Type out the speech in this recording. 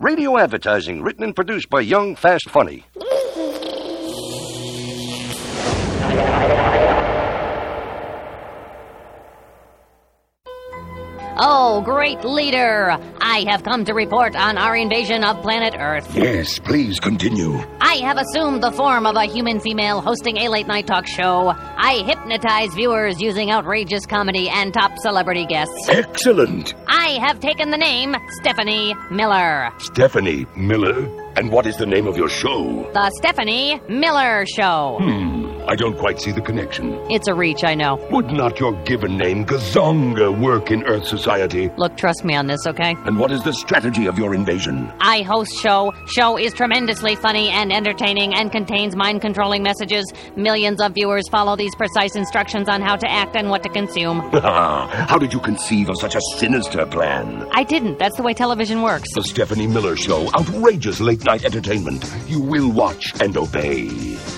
Radio advertising written and produced by Young, Fast, Funny. Oh, great leader! I have come to report on our invasion of planet Earth. Yes, please continue. I have assumed the form of a human female hosting a late-night talk show. I hypnotize viewers using outrageous comedy and top celebrity guests. Excellent. I have taken the name Stephanie Miller. Stephanie Miller? And what is the name of your show? The Stephanie Miller Show. I don't quite see the connection. It's a reach, I know. Would not your given name, Gazonga, work in Earth society? Look, trust me on this, okay? And what is the strategy of your invasion? I host show. Show is tremendously funny and entertaining and contains mind-controlling messages. Millions of viewers follow these precise instructions on how to act and what to consume. How did you conceive of such a sinister plan? I didn't. That's the way television works. The Stephanie Miller Show, outrageous late-night entertainment. You will watch and obey.